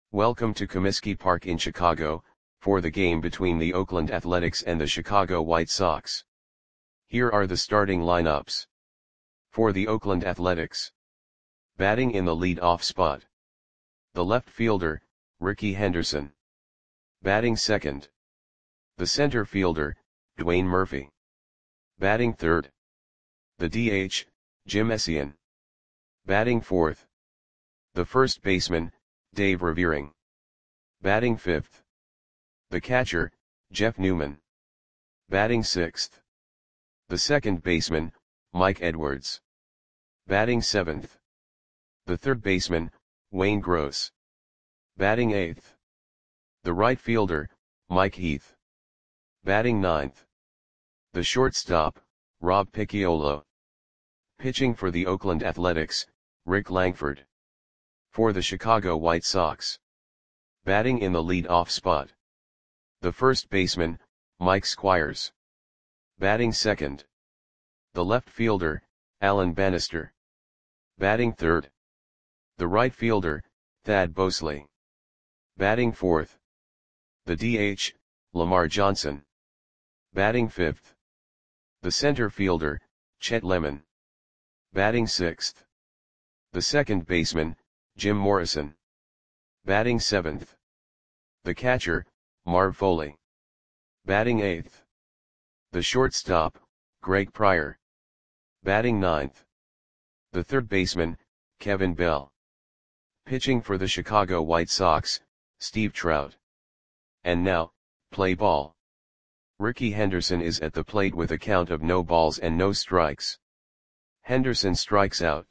Welcome to Comiskey Park in Chicago, for the game between the Oakland Athletics and the Chicago White Sox. Here are the starting lineups. For the Oakland Athletics. Batting in the lead-off spot. The left fielder, Rickey Henderson. Batting second. The center fielder, Dwayne Murphy. Batting third. The DH, Jim Essien. Batting fourth. The first baseman, Dave Revering. Batting fifth. The catcher, Jeff Newman. Batting sixth. The second baseman, Mike Edwards. Batting seventh. The third baseman, Wayne Gross. Batting eighth. The right fielder, Mike Heath. Batting ninth. The shortstop, Rob Picciolo. Pitching for the Oakland Athletics, Rick Langford. For the Chicago White Sox. Batting in the lead-off spot. The first baseman, Mike Squires. Batting second. The left fielder, Alan Bannister. Batting third. The right fielder, Thad Bosley. Batting fourth. The DH, Lamar Johnson. Batting fifth. The center fielder, Chet Lemon. Batting sixth. The second baseman, Jim Morrison. Batting seventh. The catcher, Marv Foley. Batting eighth. The shortstop, Greg Pryor. Batting ninth. The third baseman, Kevin Bell. Pitching for the Chicago White Sox, Steve Trout. And now, play ball. Rickey Henderson is at the plate with a count of no balls and no strikes. Henderson strikes out.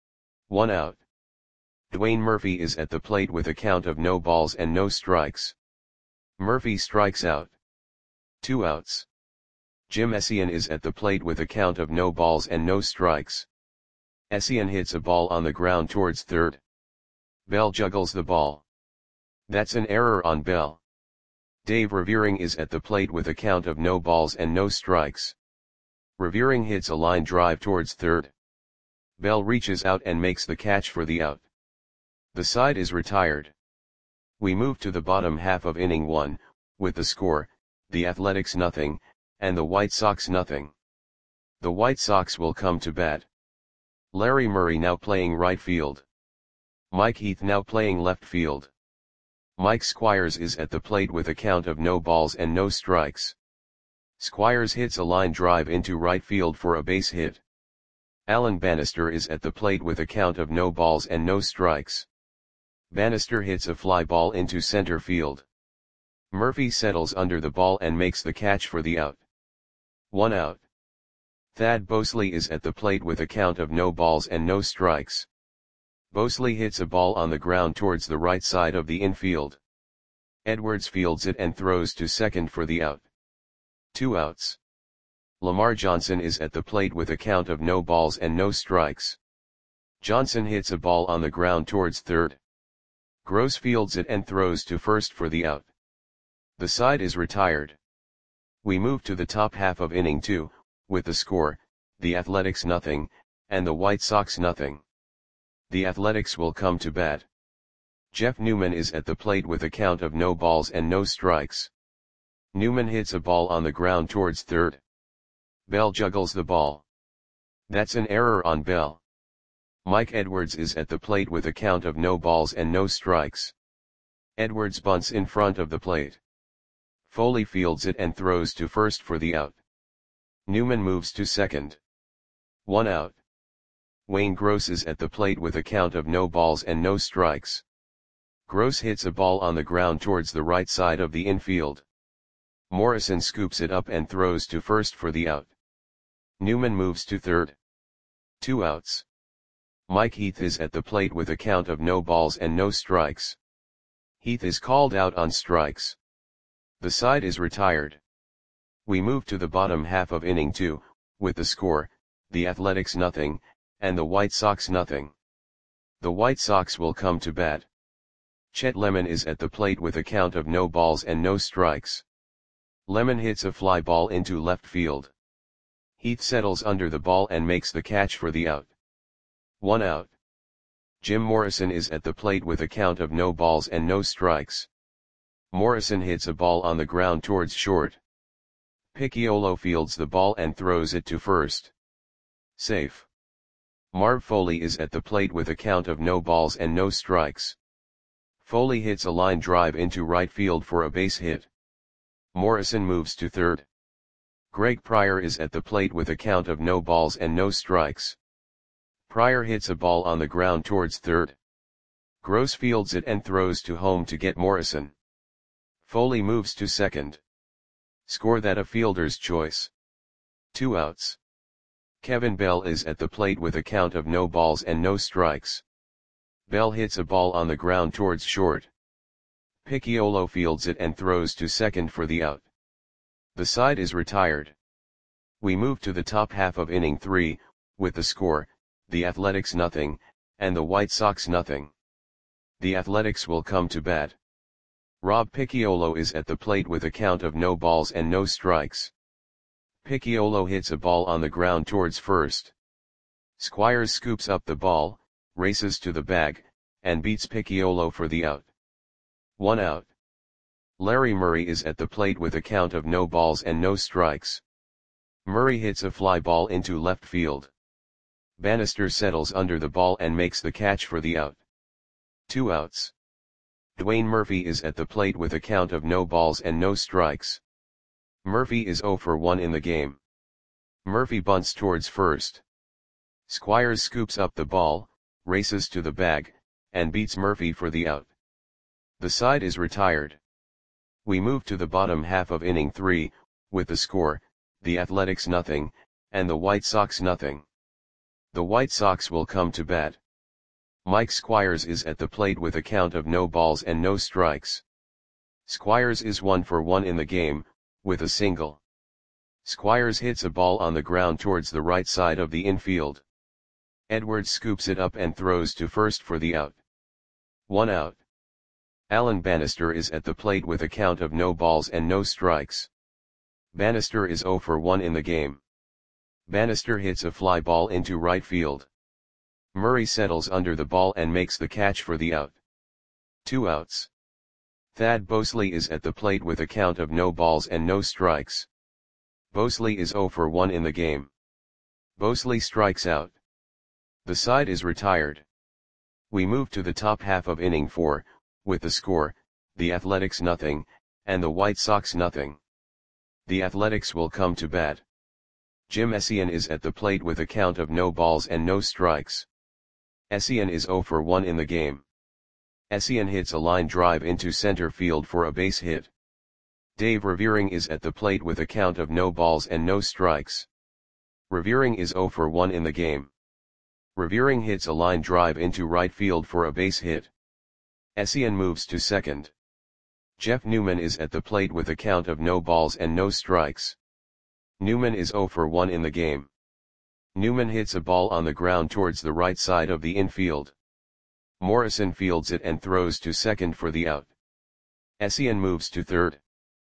1 out. Dwayne Murphy is at the plate with a count of no balls and no strikes. Murphy strikes out. 2 outs. Jim Essien is at the plate with a count of no balls and no strikes. Essien hits a ball on the ground towards third. Bell juggles the ball. That's an error on Bell. Dave Revering is at the plate with a count of no balls and no strikes. Revering hits a line drive towards third. Bell reaches out and makes the catch for the out. The side is retired. We move to the bottom half of inning 1, with the score, the Athletics nothing, and the White Sox nothing. The White Sox will come to bat. Larry Murray now playing right field. Mike Heath now playing left field. Mike Squires is at the plate with a count of no balls and no strikes. Squires hits a line drive into right field for a base hit. Alan Bannister is at the plate with a count of no balls and no strikes. Bannister hits a fly ball into center field. Murphy settles under the ball and makes the catch for the out. 1 out. Thad Bosley is at the plate with a count of no balls and no strikes. Bosley hits a ball on the ground towards the right side of the infield. Edwards fields it and throws to second for the out. 2 outs. Lamar Johnson is at the plate with a count of no balls and no strikes. Johnson hits a ball on the ground towards third. Gross fields it and throws to first for the out. The side is retired. We move to the top half of inning 2, with the score, the Athletics nothing, and the White Sox nothing. The Athletics will come to bat. Jeff Newman is at the plate with a count of no balls and no strikes. Newman hits a ball on the ground towards third. Bell juggles the ball. That's an error on Bell. Mike Edwards is at the plate with a count of no balls and no strikes. Edwards bunts in front of the plate. Foley fields it and throws to first for the out. Newman moves to second. 1 out. Wayne Gross is at the plate with a count of no balls and no strikes. Gross hits a ball on the ground towards the right side of the infield. Morrison scoops it up and throws to first for the out. Newman moves to third. 2 outs. Mike Heath is at the plate with a count of no balls and no strikes. Heath is called out on strikes. The side is retired. We move to the bottom half of inning 2, with the score, the Athletics nothing, and the White Sox nothing. The White Sox will come to bat. Chet Lemon is at the plate with a count of no balls and no strikes. Lemon hits a fly ball into left field. Heath settles under the ball and makes the catch for the out. 1 out. Jim Morrison is at the plate with a count of no balls and no strikes. Morrison hits a ball on the ground towards short. Picciolo fields the ball and throws it to first. Safe. Marv Foley is at the plate with a count of no balls and no strikes. Foley hits a line drive into right field for a base hit. Morrison moves to third. Greg Pryor is at the plate with a count of no balls and no strikes. Pryor hits a ball on the ground towards third. Gross fields it and throws to home to get Morrison. Foley moves to second. Score that a fielder's choice. 2 outs. Kevin Bell is at the plate with a count of no balls and no strikes. Bell hits a ball on the ground towards short. Picciolo fields it and throws to second for the out. The side is retired. We move to the top half of inning 3, with the score, the Athletics nothing, and the White Sox nothing. The Athletics will come to bat. Rob Picciolo is at the plate with a count of no balls and no strikes. Picciolo hits a ball on the ground towards first. Squires scoops up the ball, races to the bag, and beats Picciolo for the out. 1 out. Larry Murray is at the plate with a count of no balls and no strikes. Murray hits a fly ball into left field. Bannister settles under the ball and makes the catch for the out. 2 outs. Dwayne Murphy is at the plate with a count of no balls and no strikes. Murphy is 0 for 1 in the game. Murphy bunts towards first. Squires scoops up the ball, races to the bag, and beats Murphy for the out. The side is retired. We move to the bottom half of inning 3, with the score, the Athletics nothing, and the White Sox nothing. The White Sox will come to bat. Mike Squires is at the plate with a count of no balls and no strikes. Squires is 1 for 1 in the game, with a single. Squires hits a ball on the ground towards the right side of the infield. Edwards scoops it up and throws to first for the out. 1 out. Alan Bannister is at the plate with a count of no balls and no strikes. Bannister is 0 for 1 in the game. Bannister hits a fly ball into right field. Murray settles under the ball and makes the catch for the out. 2 outs. Thad Bosley is at the plate with a count of no balls and no strikes. Bosley is 0 for 1 in the game. Bosley strikes out. The side is retired. We move to the top half of inning 4, with the score, the Athletics nothing, and the White Sox nothing. The Athletics will come to bat. Jim Essien is at the plate with a count of no balls and no strikes. Essien is 0 for 1 in the game. Essien hits a line drive into center field for a base hit. Dave Revering is at the plate with a count of no balls and no strikes. Revering is 0 for 1 in the game. Revering hits a line drive into right field for a base hit. Essien moves to second. Jeff Newman is at the plate with a count of no balls and no strikes. Newman is 0 for 1 in the game. Newman hits a ball on the ground towards the right side of the infield. Morrison fields it and throws to second for the out. Essien moves to third.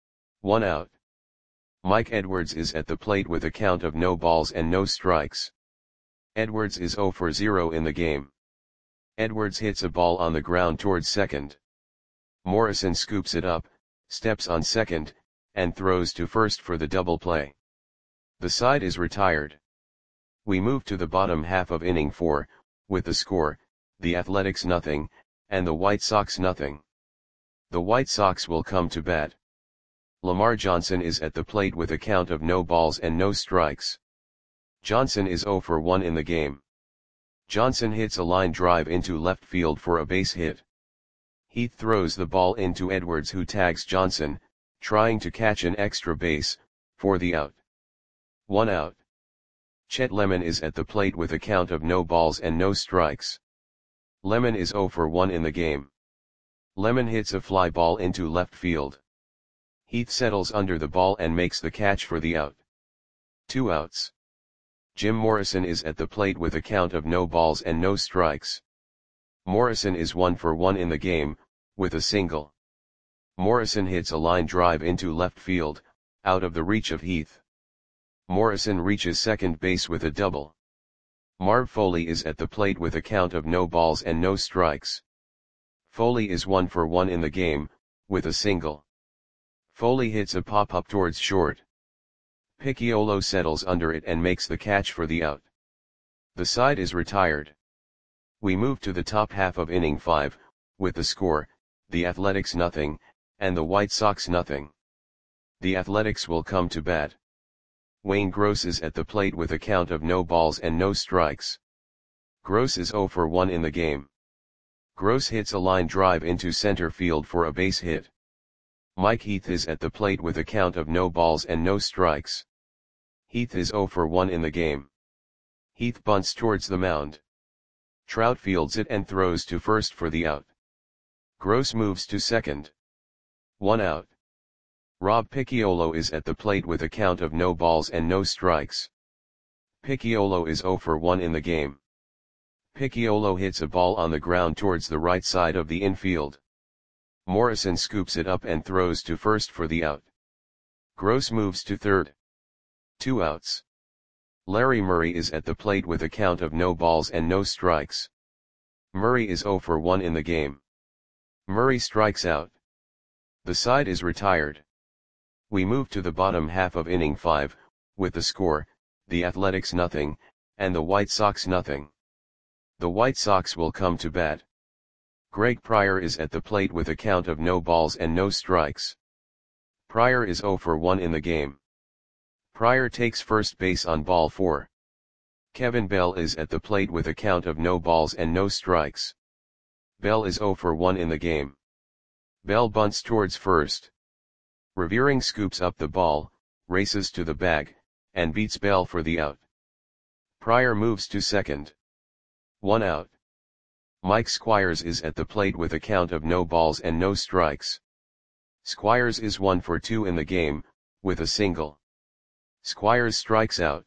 1 out. Mike Edwards is at the plate with a count of no balls and no strikes. Edwards is 0 for 0 in the game. Edwards hits a ball on the ground towards second. Morrison scoops it up, steps on second, and throws to first for the double play. The side is retired. We move to the bottom half of inning 4, with the score, the Athletics nothing, and the White Sox nothing. The White Sox will come to bat. Lamar Johnson is at the plate with a count of no balls and no strikes. Johnson is 0 for 1 in the game. Johnson hits a line drive into left field for a base hit. Heath throws the ball into Edwards, who tags Johnson, trying to catch an extra base, for the out. 1 out. Chet Lemon is at the plate with a count of no balls and no strikes. Lemon is 0 for 1 in the game. Lemon hits a fly ball into left field. Heath settles under the ball and makes the catch for the out. 2 outs. Jim Morrison is at the plate with a count of no balls and no strikes. Morrison is 1 for 1 in the game, with a single. Morrison hits a line drive into left field, out of the reach of Heath. Morrison reaches second base with a double. Marv Foley is at the plate with a count of no balls and no strikes. Foley is 1 for 1 in the game, with a single. Foley hits a pop-up towards short. Picciolo settles under it and makes the catch for the out. The side is retired. We move to the top half of inning 5, with the score, the Athletics 0, and the White Sox 0. The Athletics will come to bat. Wayne Gross is at the plate with a count of no balls and no strikes. Gross is 0 for 1 in the game. Gross hits a line drive into center field for a base hit. Mike Heath is at the plate with a count of no balls and no strikes. Heath is 0 for 1 in the game. Heath bunts towards the mound. Trout fields it and throws to first for the out. Gross moves to second. 1 out. Rob Picciolo is at the plate with a count of no balls and no strikes. Picciolo is 0 for 1 in the game. Picciolo hits a ball on the ground towards the right side of the infield. Morrison scoops it up and throws to first for the out. Gross moves to third. 2 outs. Larry Murray is at the plate with a count of no balls and no strikes. Murray is 0 for 1 in the game. Murray strikes out. The side is retired. We move to the bottom half of inning 5, with the score, the Athletics 0, and the White Sox 0. The White Sox will come to bat. Greg Pryor is at the plate with a count of no balls and no strikes. Pryor is 0 for 1 in the game. Pryor takes first base on ball 4. Kevin Bell is at the plate with a count of no balls and no strikes. Bell is 0 for 1 in the game. Bell bunts towards first. Revering scoops up the ball, races to the bag, and beats Bell for the out. Pryor moves to second. 1 out. Mike Squires is at the plate with a count of no balls and no strikes. Squires is 1 for 2 in the game, with a single. Squires strikes out.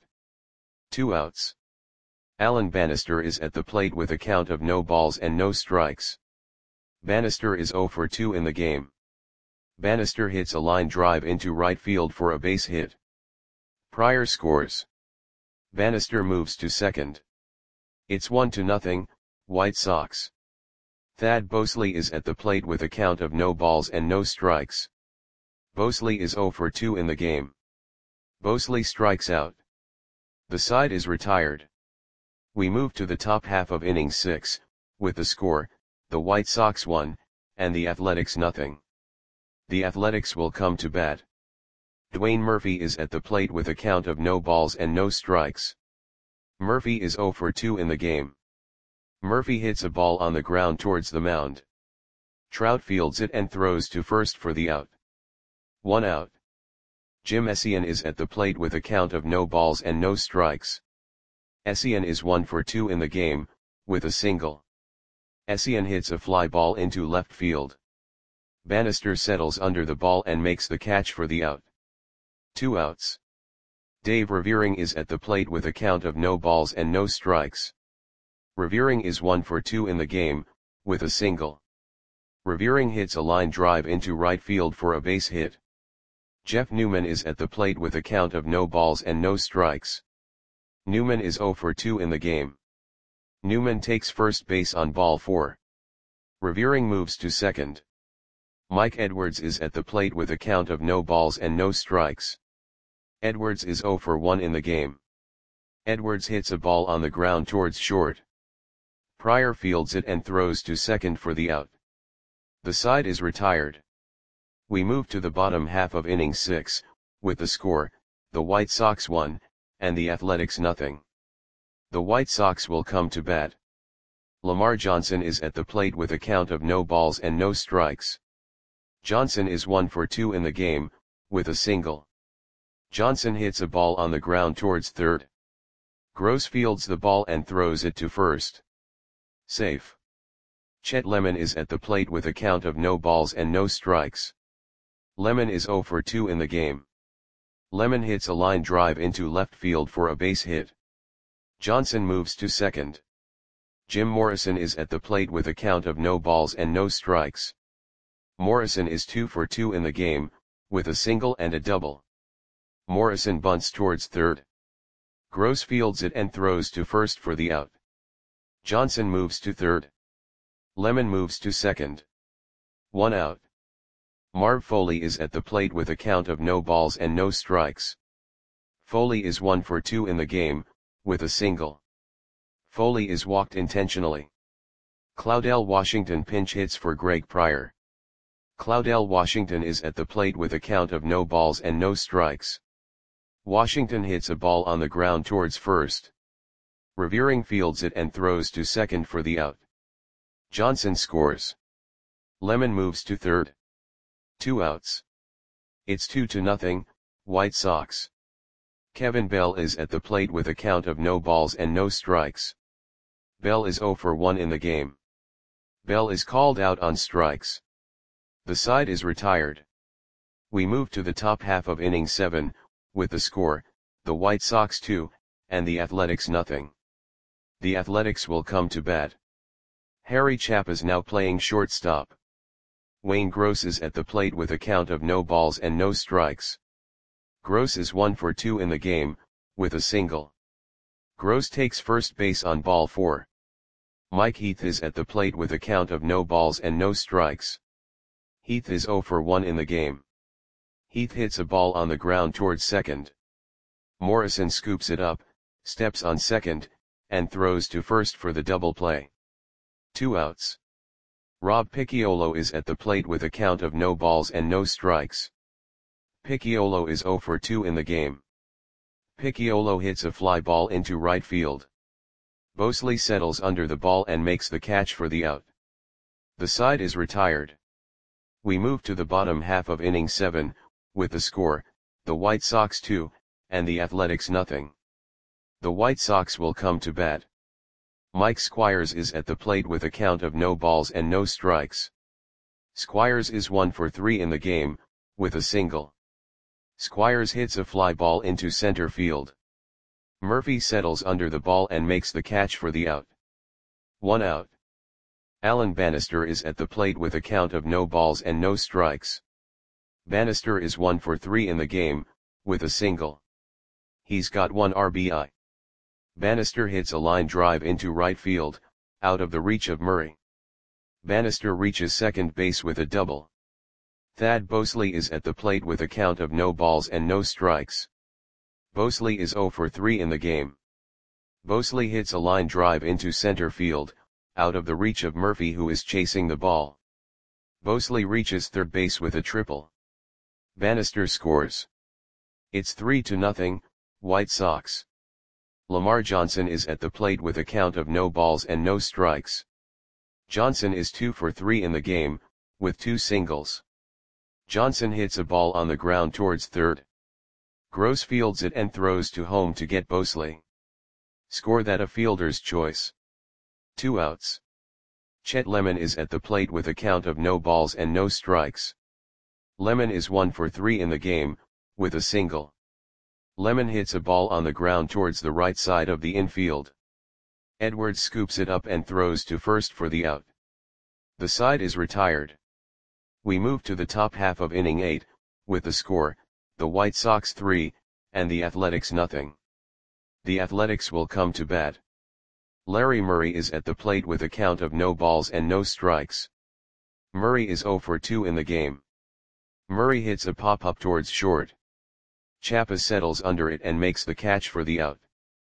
2 outs. Alan Bannister is at the plate with a count of no balls and no strikes. Bannister is 0 for 2 in the game. Bannister hits a line drive into right field for a base hit. Pryor scores. Bannister moves to second. It's 1-0, White Sox. Thad Bosley is at the plate with a count of no balls and no strikes. Bosley is 0 for 2 in the game. Bosley strikes out. The side is retired. We move to the top half of inning 6, with the score, the White Sox 1, and the Athletics 0. The Athletics will come to bat. Dwayne Murphy is at the plate with a count of no balls and no strikes. Murphy is 0 for 2 in the game. Murphy hits a ball on the ground towards the mound. Trout fields it and throws to first for the out. 1 out. Jim Essien is at the plate with a count of no balls and no strikes. Essien is 1 for 2 in the game, with a single. Essien hits a fly ball into left field. Bannister settles under the ball and makes the catch for the out. 2 outs. Dave Revering is at the plate with a count of no balls and no strikes. Revering is 1 for 2 in the game, with a single. Revering hits a line drive into right field for a base hit. Jeff Newman is at the plate with a count of no balls and no strikes. Newman is 0 for 2 in the game. Newman takes first base on ball 4. Revering moves to second. Mike Edwards is at the plate with a count of no balls and no strikes. Edwards is 0 for 1 in the game. Edwards hits a ball on the ground towards short. Pryor fields it and throws to second for the out. The side is retired. We move to the bottom half of inning 6, with the score, the White Sox 1, and the Athletics 0. The White Sox will come to bat. Lamar Johnson is at the plate with a count of no balls and no strikes. Johnson is 1 for 2 in the game, with a single. Johnson hits a ball on the ground towards third. Gross fields the ball and throws it to first. Safe. Chet Lemon is at the plate with a count of no balls and no strikes. Lemon is 0 for 2 in the game. Lemon hits a line drive into left field for a base hit. Johnson moves to second. Jim Morrison is at the plate with a count of no balls and no strikes. Morrison is 2 for 2 in the game, with a single and a double. Morrison bunts towards third. Gross fields it and throws to first for the out. Johnson moves to third. Lemon moves to second. 1 out. Marv Foley is at the plate with a count of no balls and no strikes. Foley is 1 for 2 in the game, with a single. Foley is walked intentionally. Claudell Washington pinch hits for Greg Pryor. Claudell Washington is at the plate with a count of no balls and no strikes. Washington hits a ball on the ground towards first. Revering fields it and throws to second for the out. Johnson scores. Lemon moves to third. 2 outs. It's 2-0, White Sox. Kevin Bell is at the plate with a count of no balls and no strikes. Bell is 0 for 1 in the game. Bell is called out on strikes. The side is retired. We move to the top half of inning 7, with the score, the White Sox 2, and the Athletics nothing. The Athletics will come to bat. Harry Chapp is now playing shortstop. Wayne Gross is at the plate with a count of no balls and no strikes. Gross is 1 for 2 in the game, with a single. Gross takes first base on ball 4. Mike Heath is at the plate with a count of no balls and no strikes. Heath is 0 for 1 in the game. Heath hits a ball on the ground towards second. Morrison scoops it up, steps on second, and throws to first for the double play. 2 outs. Rob Picciolo is at the plate with a count of no balls and no strikes. Picciolo is 0 for 2 in the game. Picciolo hits a fly ball into right field. Bosley settles under the ball and makes the catch for the out. The side is retired. We move to the bottom half of inning 7, with the score, the White Sox 2, and the Athletics nothing. The White Sox will come to bat. Mike Squires is at the plate with a count of no balls and no strikes. Squires is 1 for 3 in the game, with a single. Squires hits a fly ball into center field. Murphy settles under the ball and makes the catch for the out. 1 out. Alan Bannister is at the plate with a count of no balls and no strikes. Bannister is 1 for 3 in the game, with a single. He's got 1 RBI. Bannister hits a line drive into right field, out of the reach of Murray. Bannister reaches second base with a double. Thad Bosley is at the plate with a count of no balls and no strikes. Bosley is 0 for 3 in the game. Bosley hits a line drive into center field, out of the reach of Murphy who is chasing the ball. Bosley reaches third base with a triple. Bannister scores. It's 3-0, White Sox. Lamar Johnson is at the plate with a count of no balls and no strikes. Johnson is 2 for 3 in the game, with 2 singles. Johnson hits a ball on the ground towards third. Gross fields it and throws to home to get Bosley. Score that a fielder's choice. 2 outs. Chet Lemon is at the plate with a count of no balls and no strikes. Lemon is 1 for 3 in the game, with a single. Lemon hits a ball on the ground towards the right side of the infield. Edwards scoops it up and throws to first for the out. The side is retired. We move to the top half of inning 8, with the score, the White Sox 3, and the Athletics nothing. The Athletics will come to bat. Larry Murray is at the plate with a count of no balls and no strikes. Murray is 0 for 2 in the game. Murray hits a pop-up towards short. Chappa settles under it and makes the catch for the out.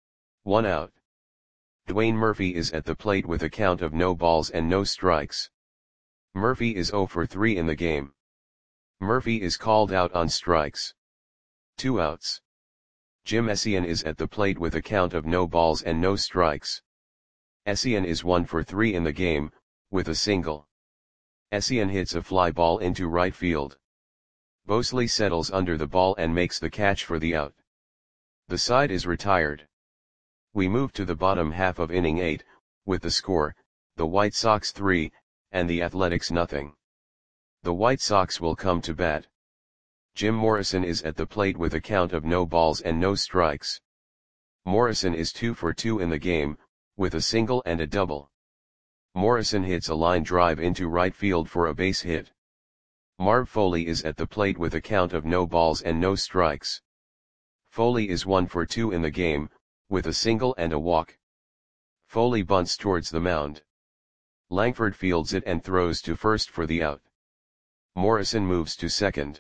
1 out. Dwayne Murphy is at the plate with a count of no balls and no strikes. Murphy is 0 for 3 in the game. Murphy is called out on strikes. 2 outs. Jim Essien is at the plate with a count of no balls and no strikes. Essien is 1 for 3 in the game, with a single. Essien hits a fly ball into right field. Bosley settles under the ball and makes the catch for the out. The side is retired. We move to the bottom half of inning 8, with the score, the White Sox 3, and the Athletics nothing. The White Sox will come to bat. Jim Morrison is at the plate with a count of no balls and no strikes. Morrison is 2 for 2 in the game, with a single and a double. Morrison hits a line drive into right field for a base hit. Marv Foley is at the plate with a count of no balls and no strikes. Foley is 1 for 2 in the game, with a single and a walk. Foley bunts towards the mound. Langford fields it and throws to first for the out. Morrison moves to second.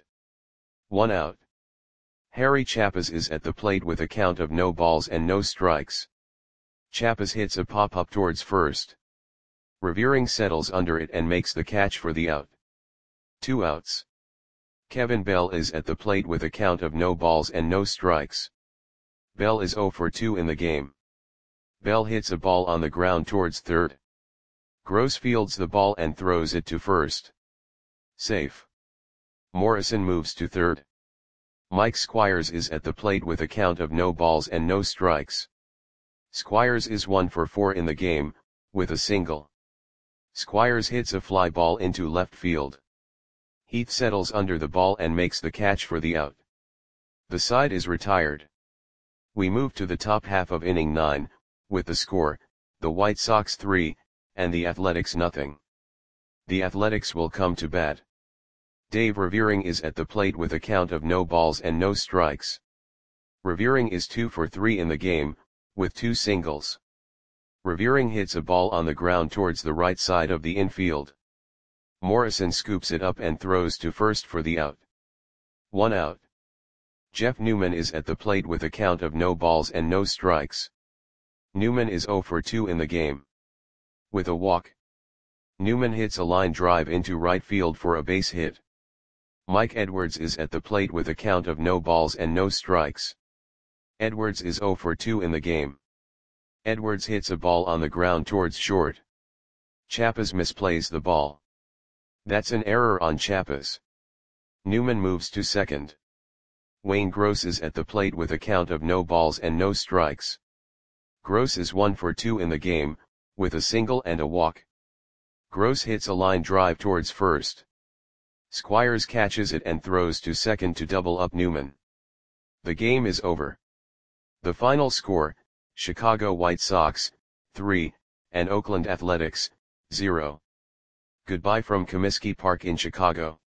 1 out. Harry Chappes is at the plate with a count of no balls and no strikes. Chappes hits a pop-up towards first. Revering settles under it and makes the catch for the out. 2 outs. Kevin Bell is at the plate with a count of no balls and no strikes. Bell is 0 for 2 in the game. Bell hits a ball on the ground towards third. Gross fields the ball and throws it to first. Safe. Morrison moves to third. Mike Squires is at the plate with a count of no balls and no strikes. Squires is 1 for 4 in the game, with a single. Squires hits a fly ball into left field. Heath settles under the ball and makes the catch for the out. The side is retired. We move to the top half of inning 9, with the score, the White Sox 3, and the Athletics nothing. The Athletics will come to bat. Dave Revering is at the plate with a count of no balls and no strikes. Revering is 2 for 3 in the game, with 2 singles. Revering hits a ball on the ground towards the right side of the infield. Morrison scoops it up and throws to first for the out. 1 out. Jeff Newman is at the plate with a count of no balls and no strikes. Newman is 0 for 2 in the game. With a walk. Newman hits a line drive into right field for a base hit. Mike Edwards is at the plate with a count of no balls and no strikes. Edwards is 0 for 2 in the game. Edwards hits a ball on the ground towards short. Chappes misplays the ball. That's an error on Chappes. Newman moves to second. Wayne Gross is at the plate with a count of no balls and no strikes. Gross is 1 for 2 in the game, with a single and a walk. Gross hits a line drive towards first. Squires catches it and throws to second to double up Newman. The game is over. The final score, Chicago White Sox, 3, and Oakland Athletics, 0. Goodbye from Comiskey Park in Chicago.